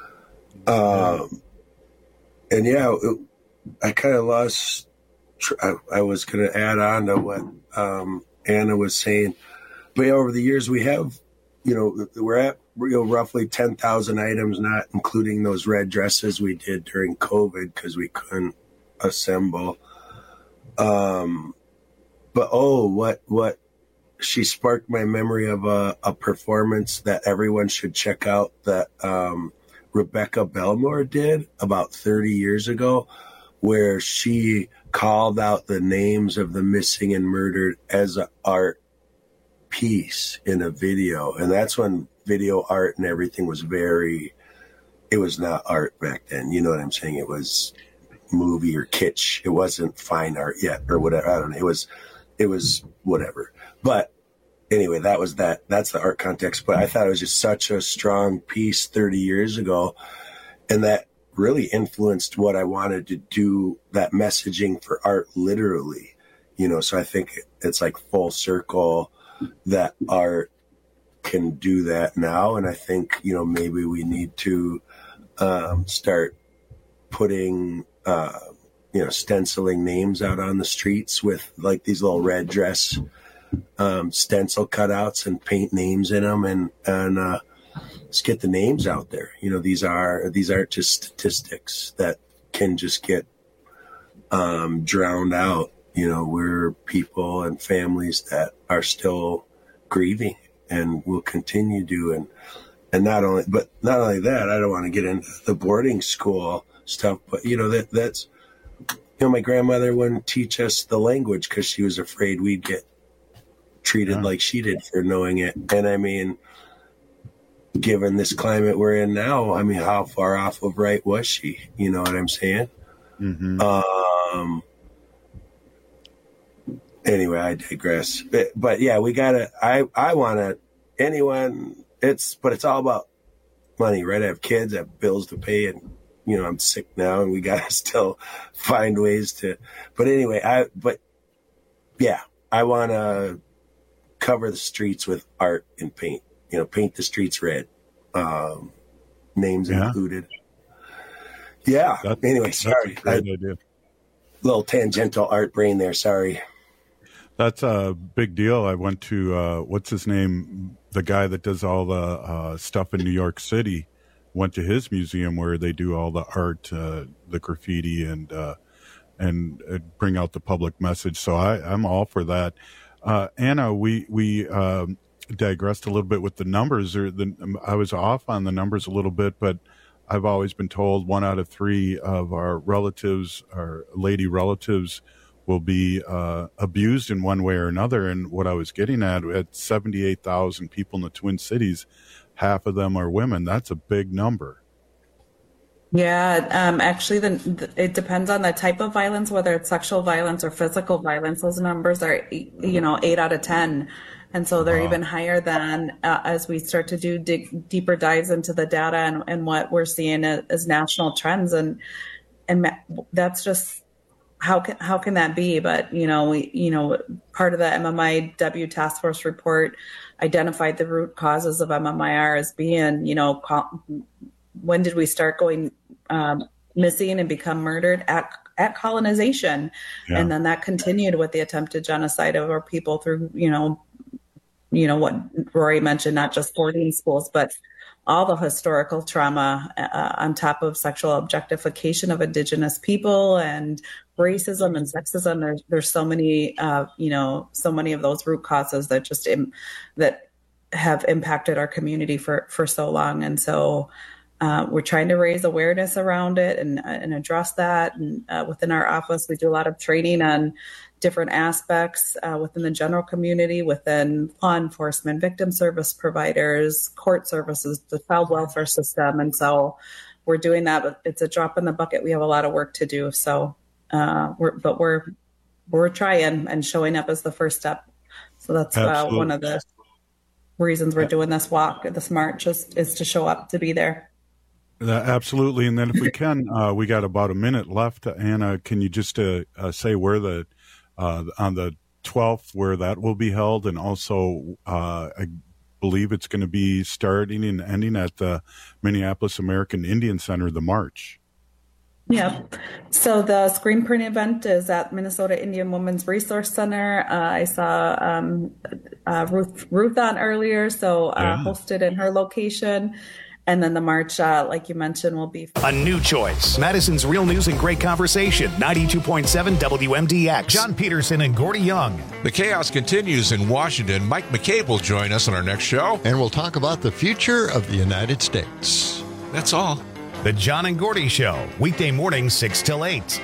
And yeah, I kind of lost. I was going to add on to what Anna was saying, but yeah, over the years we have, we're at roughly 10,000 items, not including those red dresses we did during COVID because we couldn't assemble. But what. She sparked my memory of a performance that everyone should check out that Rebecca Belmore did about 30 years ago, where she called out the names of the missing and murdered as an art piece in a video. And that's when video art and everything was it was not art back then. You know what I'm saying? It was movie or kitsch. It wasn't fine art yet or whatever. I don't know. It was whatever. But anyway, that's the art context. But I thought it was just such a strong piece 30 years ago. And that really influenced what I wanted to do, that messaging for art, literally, so I think it's like full circle that art can do that now. And I think, maybe we need to start putting, stenciling names out on the streets with like these little red dress stencil cutouts and paint names in them and let's get the names out there. These aren't just statistics that can just get drowned out. We're people and families that are still grieving and will continue to. And not only that, I don't want to get into the boarding school stuff, but that's my grandmother wouldn't teach us the language because she was afraid we'd get treated like she did for knowing it. And I mean, given this climate we're in now, I mean, how far off of right was she? You know what I'm saying? Mm-hmm. Anyway, I digress. But yeah, we gotta. I want to. Anyone. It's all about money, right? I have kids, I have bills to pay, and I'm sick now, and we gotta still find ways to. But anyway, I want to cover the streets with art and paint. Paint the streets red. Names included. Yeah. Anyway, sorry. That's a great idea. Little tangential art brain there. Sorry. That's a big deal. I went to, what's his name? The guy that does all the stuff in New York City. Went to his museum where they do all the art, the graffiti, and bring out the public message. So I'm all for that. Anna, we digressed a little bit with the numbers. I was off on the numbers a little bit, but I've always been told 1 out of 3 of our relatives, our lady relatives, will be abused in one way or another. And what I was getting at 78,000 people in the Twin Cities, half of them are women. That's a big number. Yeah, actually, it depends on the type of violence, whether it's sexual violence or physical violence. Those numbers are, 8 out of 10. And so they're even higher than as we start to do deeper dives into the data and what we're seeing as national trends. And that's just, how can that be? But, part of the MMIW task force report identified the root causes of MMIR as being, when did we start going missing and become murdered at colonization? Yeah. And then that continued with the attempted genocide of our people through, what Rory mentioned, not just boarding schools, but all the historical trauma on top of sexual objectification of Indigenous people and racism and sexism. There's so many, so many of those root causes that that have impacted our community for so long. And so we're trying to raise awareness around it and address that. And within our office, we do a lot of training on different aspects within the general community, within law enforcement, victim service providers, court services, the child welfare system. And so we're doing that, but it's a drop in the bucket. We have a lot of work to do. So we're trying, and showing up as the first step. So that's one of the reasons we're doing this walk, this march, is to show up, to be there. Absolutely. And then if we can, we got about a minute left. Anna, can you just say where on the 12th, where that will be held? And also, I believe it's going to be starting and ending at the Minneapolis American Indian Center, the march. Yeah. So the screen print event is at Minnesota Indian Women's Resource Center. I saw Ruth on earlier, so hosted in her location. And then the march, like you mentioned, will be a new choice. Madison's Real News and Great Conversation, 92.7 WMDX. John Peterson and Gordy Young. The chaos continues in Washington. Mike McCabe will join us on our next show. And we'll talk about the future of the United States. That's all. The John and Gordy Show, weekday mornings 6 till 8.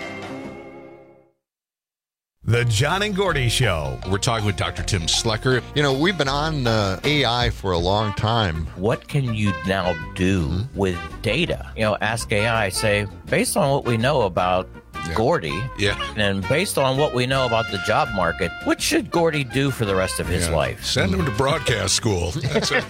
The John and Gordy Show. We're talking with Dr. Tim Slecker. We've been on AI for a long time. What can you now do with data? Ask AI, say, based on what we know about Gordy. Yeah. And based on what we know about the job market, what should Gordy do for the rest of his life? Send him to broadcast school. That's it.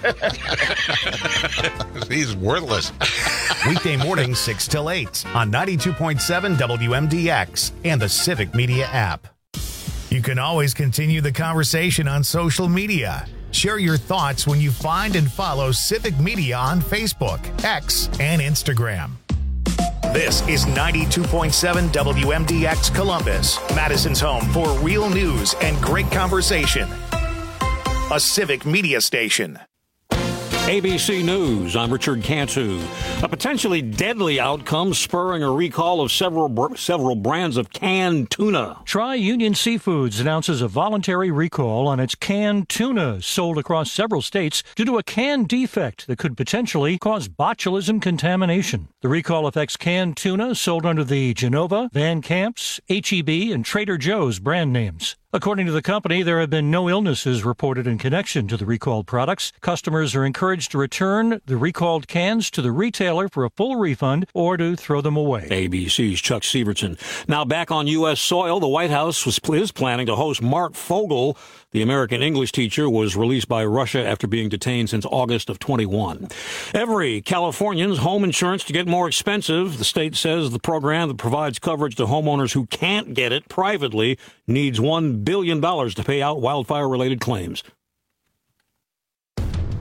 He's worthless. Weekday mornings 6 till 8 on 92.7 WMDX and the Civic Media app. You can always continue the conversation on social media. Share your thoughts when you find and follow Civic Media on Facebook, X, and Instagram. This is 92.7 WMDX Columbus, Madison's home for real news and great conversation. A Civic Media station. ABC News, I'm Richard Cantu. A potentially deadly outcome spurring a recall of several brands of canned tuna. Tri-Union Seafoods announces a voluntary recall on its canned tuna sold across several states due to a can defect that could potentially cause botulism contamination. The recall affects canned tuna sold under the Genova, Van Camp's, H-E-B, and Trader Joe's brand names. According to the company, there have been no illnesses reported in connection to the recalled products. Customers are encouraged to return the recalled cans to the retailer for a full refund or to throw them away. ABC's Chuck Severson. Now back on U.S. soil, the White House is planning to host Mark Fogel. The American English teacher was released by Russia after being detained since August of 21. Every Californian's home insurance to get more expensive. The state says the program that provides coverage to homeowners who can't get it privately needs $1 billion to pay out wildfire-related claims.